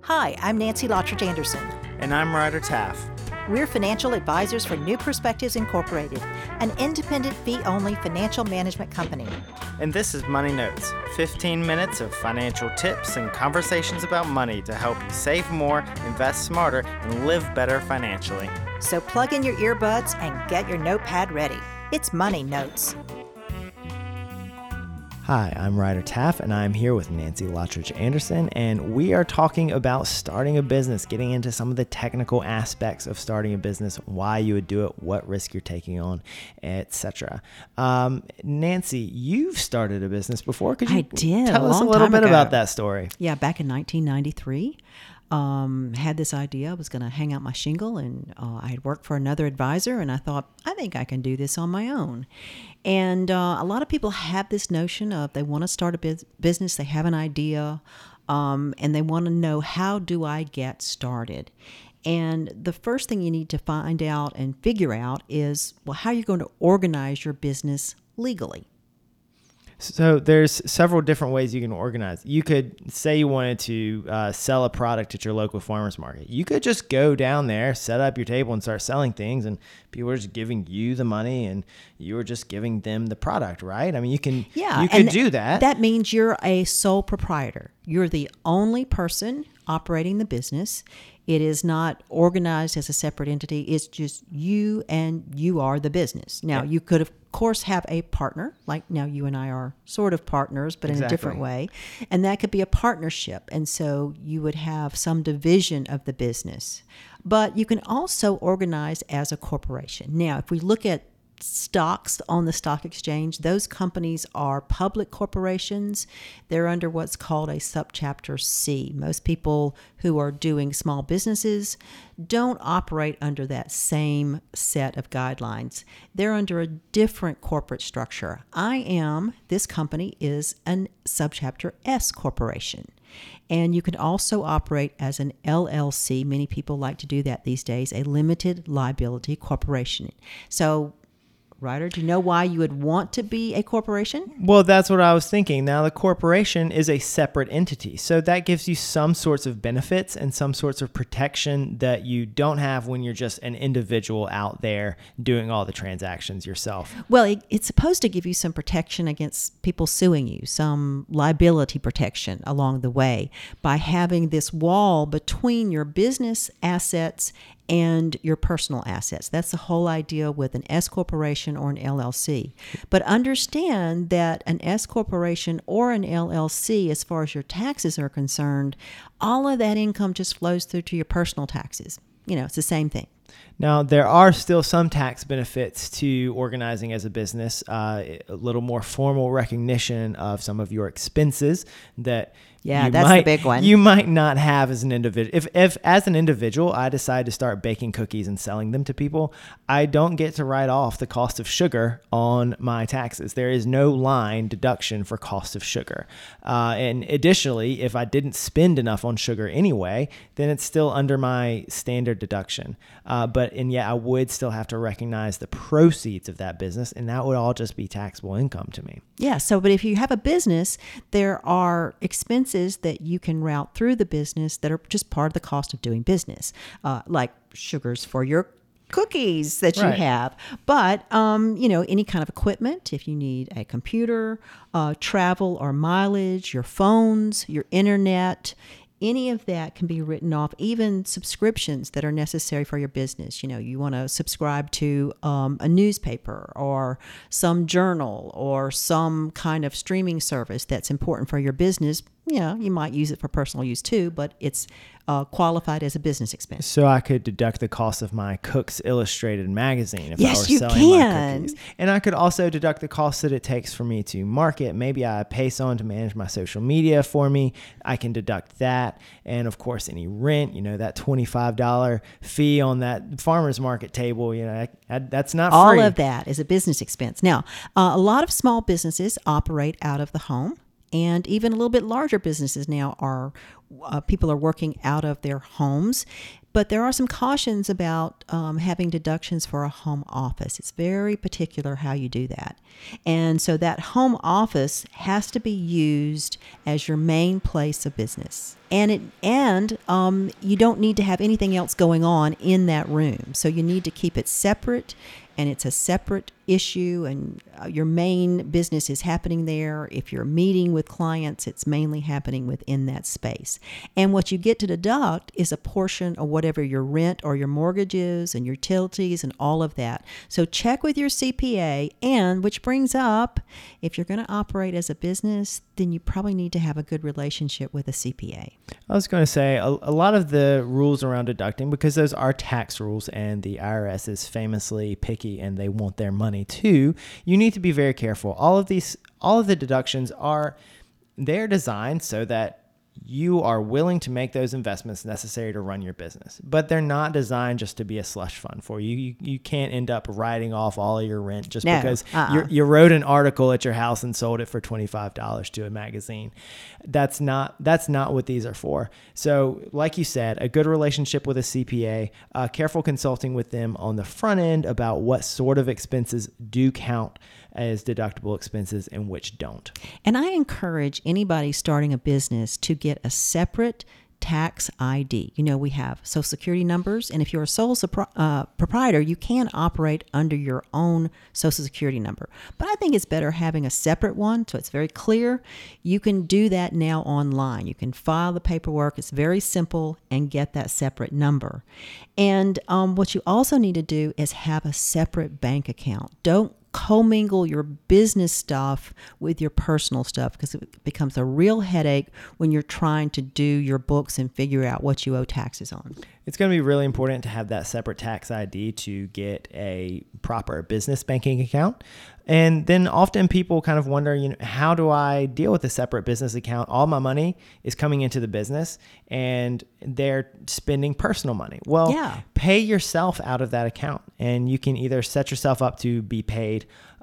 Hi, I'm Nancy Lottridge Anderson. And I'm Ryder Taff. We're financial advisors for New Perspectives Incorporated, an independent fee-only financial management company. And this is Money Notes, 15 minutes of financial tips and conversations about money to help you save more, invest smarter, and live better financially. So plug in your earbuds and get your notepad ready. It's Money Notes. Hi, I'm Ryder Taff, and I'm here with Nancy Lottridge Anderson, and we are talking about starting a business, getting into some of the technical aspects of starting a business, why you would do it, what risk you're taking on, etc. Nancy, you've started a business before. Could you tell us a little bit about that story? Yeah, back in 1993. Had this idea. I was going to hang out my shingle, and I had worked for another advisor, and I thought, I think I can do this on my own. And a lot of people have this notion of they want to start a business, they have an idea, and they want to know, how do I get started? And the first thing you need to find out and figure out is, well, how are you going to organize your business legally? So there's several different ways you can organize. You could say you wanted to sell a product at your local farmer's market. You could just go down there, set up your table, and start selling things, and people are just giving you the money, and you are just giving them the product, right? I mean, you could do that. That means you're a sole proprietor. You're the only person operating the business. It is not organized as a separate entity. It's just you, and you are the business. Now, you could, of course, have a partner, like now you and I are sort of partners, but in a different way. And that could be a partnership. And so you would have some division of the business. But you can also organize as a corporation. Now, if we look at stocks on the stock exchange, those companies are public corporations. They're under what's called a subchapter C. Most people who are doing small businesses don't operate under that same set of guidelines. They're under a different corporate structure. This company is a subchapter S corporation. And you can also operate as an LLC. Many people like to do that these days, a limited liability corporation. So, Ryder, do you know why you would want to be a corporation? Well, that's what I was thinking. Now, the corporation is a separate entity, so that gives you some sorts of benefits and some sorts of protection that you don't have when you're just an individual out there doing all the transactions yourself. Well, it's supposed to give you some protection against people suing you, some liability protection along the way by having this wall between your business assets and your personal assets. That's the whole idea with an S corporation or an LLC. But understand that an S corporation or an LLC, as far as your taxes are concerned, all of that income just flows through to your personal taxes. It's the same thing. Now, there are still some tax benefits to organizing as a business, a little more formal recognition of some of your expenses that the big one. You might not have as an individual. If as an individual, I decide to start baking cookies and selling them to people, I don't get to write off the cost of sugar on my taxes. There is no line deduction for cost of sugar. And additionally, if I didn't spend enough on sugar anyway, then it's still under my standard deduction. But I would still have to recognize the proceeds of that business, and that would all just be taxable income to me. Yeah. But if you have a business, there are expenses that you can route through the business that are just part of the cost of doing business, like sugars for your cookies that you have. But, any kind of equipment, if you need a computer, travel or mileage, your phones, your internet, any of that can be written off, even subscriptions that are necessary for your business. You want to subscribe to a newspaper or some journal or some kind of streaming service that's important for your business. You might use it for personal use too, but it's qualified as a business expense. So I could deduct the cost of my Cook's Illustrated magazine if I were selling my cookies. And I could also deduct the cost that it takes for me to market. Maybe I pay someone to manage my social media for me. I can deduct that. And of course, any rent, that $25 fee on that farmer's market table, that's not free. All of that is a business expense. Now, a lot of small businesses operate out of the home. and even a little bit larger businesses now are people are working out of their homes. But there are some cautions about having deductions for a home office. It's very particular how you do that. And so that home office has to be used as your main place of business. And you don't need to have anything else going on in that room. So you need to keep it separate, and it's a separate issue, and your main business is happening there. If you're meeting with clients, it's mainly happening within that space. And what you get to deduct is a portion of whatever your rent or your mortgage is and utilities and all of that. So check with your CPA, and which brings up, if you're going to operate as a business, then you probably need to have a good relationship with a CPA. I was going to say a lot of the rules around deducting, because those are tax rules and the IRS is famously picky and they want their money too, you need to be very careful. All of the deductions they're designed so that you are willing to make those investments necessary to run your business, but they're not designed just to be a slush fund for you. You can't end up writing off all of your rent just because you wrote an article at your house and sold it for $25 to a magazine. That's not what these are for. So like you said, a good relationship with a CPA, careful consulting with them on the front end about what sort of expenses do count as deductible expenses and which don't. And I encourage anybody starting a business to get a separate tax ID. We have Social Security numbers, and if you're a sole proprietor, you can operate under your own Social Security number. But I think it's better having a separate one, so it's very clear. You can do that now online. You can file the paperwork. It's very simple, and get that separate number. And what you also need to do is have a separate bank account. Don't commingle your business stuff with your personal stuff, because it becomes a real headache when you're trying to do your books and figure out what you owe taxes on. It's going to be really important to have that separate tax ID to get a proper business banking account. And then often people kind of wonder, how do I deal with a separate business account? All my money is coming into the business and they're spending personal money. Well, pay yourself out of that account, and you can either set yourself up to be paid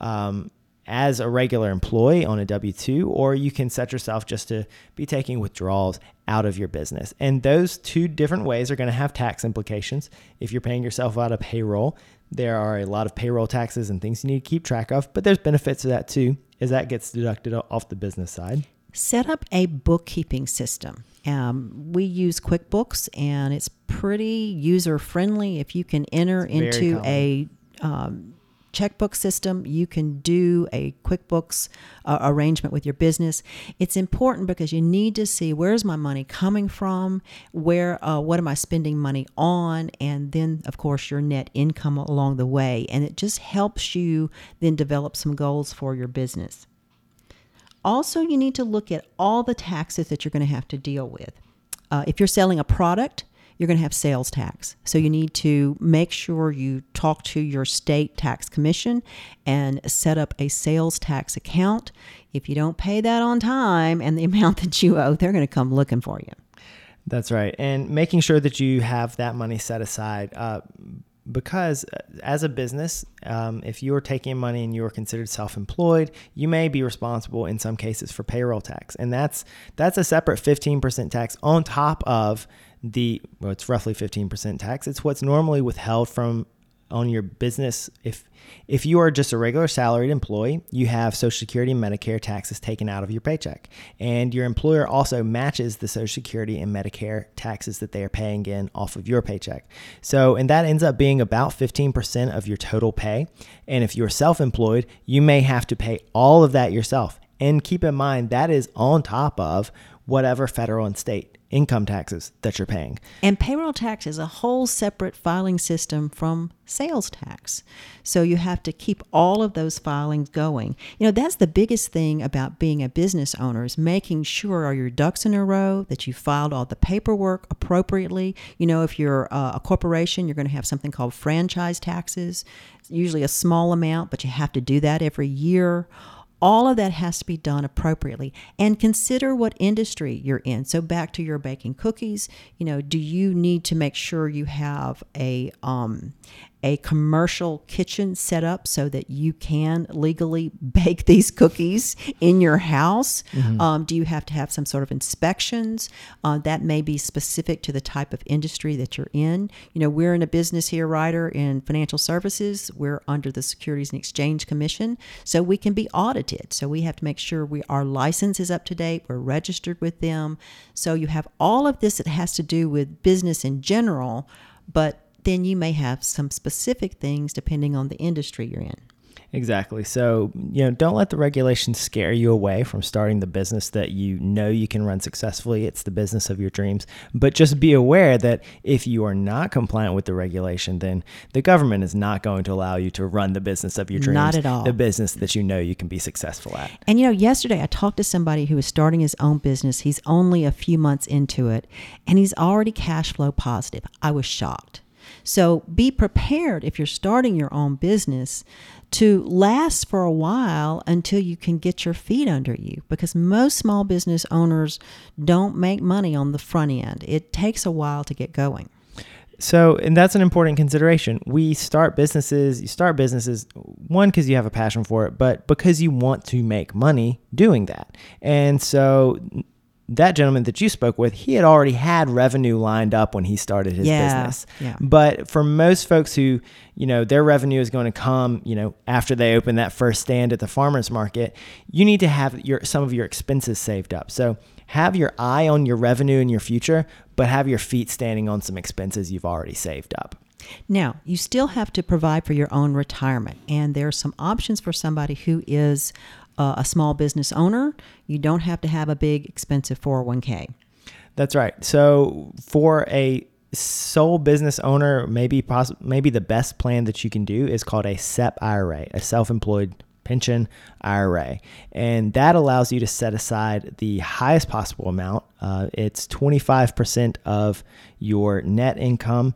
as a regular employee on a W-2, or you can set yourself just to be taking withdrawals out of your business. And those two different ways are going to have tax implications. If you're paying yourself out of payroll, there are a lot of payroll taxes and things you need to keep track of, but there's benefits to that too, as that gets deducted off the business side. Set up a bookkeeping system. We use QuickBooks, and it's pretty user-friendly. If you can enter into a checkbook system, you can do a QuickBooks arrangement with your business. It's important because you need to see, where's my money coming from, what am I spending money on, and then of course your net income along the way. And it just helps you then develop some goals for your business. Also, you need to look at all the taxes that you're going to have to deal with. If you're selling a product, you're going to have sales tax. So you need to make sure you talk to your state tax commission and set up a sales tax account. If you don't pay that on time and the amount that you owe, they're going to come looking for you. That's right. And making sure that you have that money set aside, because as a business, if you're taking money and you are considered self-employed, you may be responsible in some cases for payroll tax. And that's a separate 15% tax on top of it's roughly 15% tax. It's what's normally withheld on your business. If you are just a regular salaried employee, you have Social Security and Medicare taxes taken out of your paycheck. And your employer also matches the Social Security and Medicare taxes that they are paying in off of your paycheck. And that ends up being about 15% of your total pay. And if you're self-employed, you may have to pay all of that yourself. And keep in mind, that is on top of whatever federal and state income taxes that you're paying. And payroll tax is a whole separate filing system from sales tax. So you have to keep all of those filings going. That's the biggest thing about being a business owner, is making sure are your ducks in a row, that you filed all the paperwork appropriately. If you're a corporation, you're going to have something called franchise taxes. It's usually a small amount, but you have to do that every year. All of that has to be done appropriately, and consider what industry you're in. So back to your baking cookies, do you need to make sure you have a a commercial kitchen set up so that you can legally bake these cookies in your house? Do you have to have some sort of inspections? That may be specific to the type of industry that you're in. We're in a business here, Ryder, in financial services. We're under the Securities and Exchange Commission, so we can be audited. So we have to make sure our license is up to date. We're registered with them. So you have all of this that has to do with business in general, but then you may have some specific things depending on the industry you're in. Exactly. So, don't let the regulations scare you away from starting the business that you can run successfully. It's the business of your dreams. But just be aware that if you are not compliant with the regulation, then the government is not going to allow you to run the business of your dreams. Not at all. The business that you can be successful at. And, yesterday I talked to somebody who is starting his own business. He's only a few months into it, and he's already cash flow positive. I was shocked. So be prepared if you're starting your own business to last for a while until you can get your feet under you, because most small business owners don't make money on the front end. It takes a while to get going. So, and that's an important consideration. You start businesses, one, because you have a passion for it, but because you want to make money doing that. And so that gentleman that you spoke with, he had already had revenue lined up when he started his business. Yeah. But for most folks who, their revenue is going to come, after they open that first stand at the farmer's market, you need to have some of your expenses saved up. So have your eye on your revenue in your future, but have your feet standing on some expenses you've already saved up. Now, you still have to provide for your own retirement, and there are some options for somebody who is a small business owner. You don't have to have a big, expensive 401k. That's right. So for a sole business owner, maybe the best plan that you can do is called a SEP IRA, a self-employed pension IRA. And that allows you to set aside the highest possible amount. It's 25% of your net income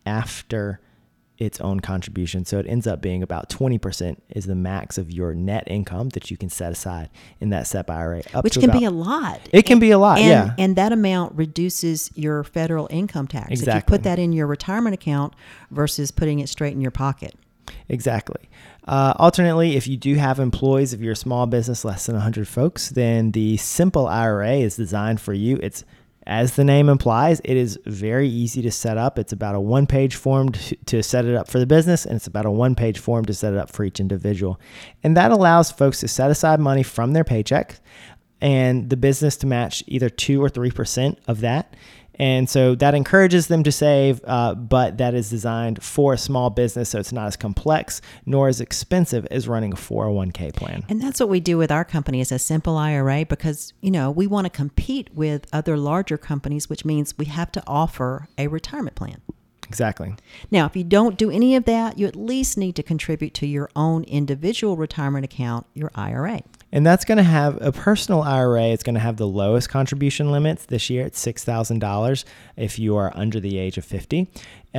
after its own contribution. So it ends up being about 20% is the max of your net income that you can set aside in that SEP IRA. Which can be a lot. It can be a lot, yeah. And that amount reduces your federal income tax. Exactly. If you put that in your retirement account versus putting it straight in your pocket. Exactly. Alternately, if you do have employees, if you're a small business, less than 100 folks, then the Simple IRA is designed for you. It's, as the name implies, it is very easy to set up. It's about a one-page form to set it up for the business, and it's about a one-page form to set it up for each individual. And that allows folks to set aside money from their paycheck and the business to match either 2 or 3% of that. And so that encourages them to save, but that is designed for a small business, so it's not as complex nor as expensive as running a 401k plan. And that's what we do with our company is a Simple IRA because, we want to compete with other larger companies, which means we have to offer a retirement plan. Exactly. Now, if you don't do any of that, you at least need to contribute to your own individual retirement account, your IRA. And that's going to have a personal IRA. It's going to have the lowest contribution limits this year. It's $6,000 if you are under the age of 50.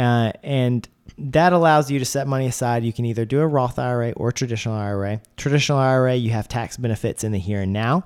And that allows you to set money aside. You can either do a Roth IRA or traditional IRA. Traditional IRA, you have tax benefits in the here and now.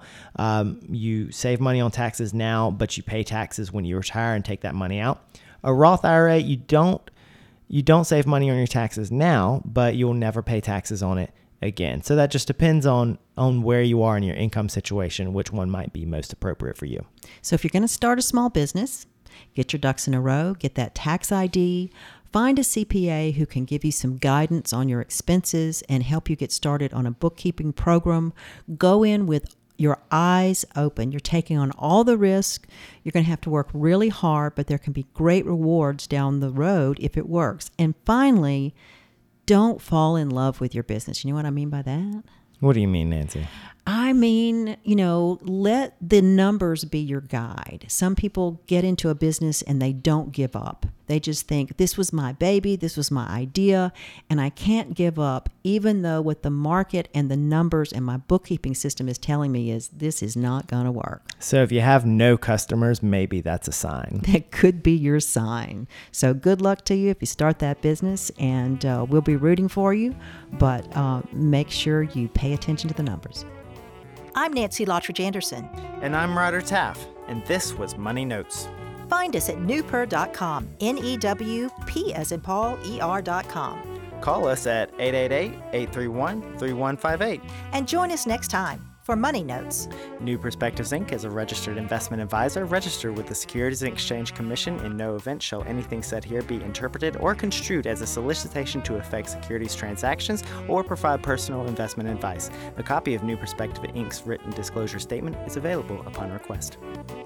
You save money on taxes now, but you pay taxes when you retire and take that money out. A Roth IRA, you don't save money on your taxes now, but you'll never pay taxes on it again. So that just depends on where you are in your income situation, which one might be most appropriate for you. So if you're going to start a small business, get your ducks in a row, get that tax ID, find a CPA who can give you some guidance on your expenses and help you get started on a bookkeeping program. Go in with your eyes open. You're taking on all the risk. You're going to have to work really hard, but there can be great rewards down the road if it works. And finally, don't fall in love with your business. You know what I mean by that? What do you mean, Nancy? I mean, let the numbers be your guide. Some people get into a business and they don't give up. They just think, this was my baby, this was my idea, and I can't give up, even though what the market and the numbers and my bookkeeping system is telling me is this is not going to work. So if you have no customers, maybe that's a sign. That could be your sign. So good luck to you if you start that business, and we'll be rooting for you, but make sure you pay attention to the numbers. I'm Nancy Lottridge Anderson. And I'm Ryder Taff, and this was Money Notes. Find us at newper.com, NEWP as in Paul, ER.com. Call us at 888-831-3158. And join us next time for Money Notes. New Perspectives Inc. is a registered investment advisor registered with the Securities and Exchange Commission. In no event shall anything said here be interpreted or construed as a solicitation to effect securities transactions or provide personal investment advice. A copy of New Perspective Inc.'s written disclosure statement is available upon request.